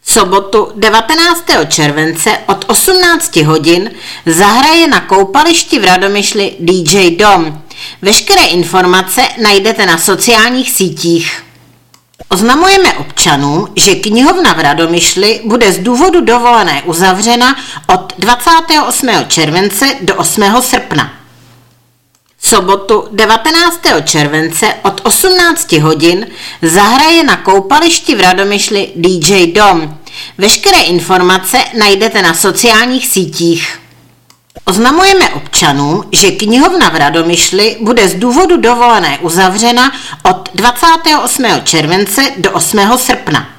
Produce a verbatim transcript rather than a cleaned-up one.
sobotu devatenáctého července od osmnácti hodin zahraje na koupališti v Radomyšli D J Dom. Veškeré informace najdete na sociálních sítích. Oznamujeme občanům, že knihovna v Radomyšli bude z důvodu dovolené uzavřena od dvacátého osmého července do osmého srpna. Sobotu devatenáctého července od osmnácti hodin zahraje na koupališti v Radomyšli D J Dom. Veškeré informace najdete na sociálních sítích. Oznamujeme občanům, že knihovna v Radomyšli bude z důvodu dovolené uzavřena od dvacátého osmého července do osmého srpna.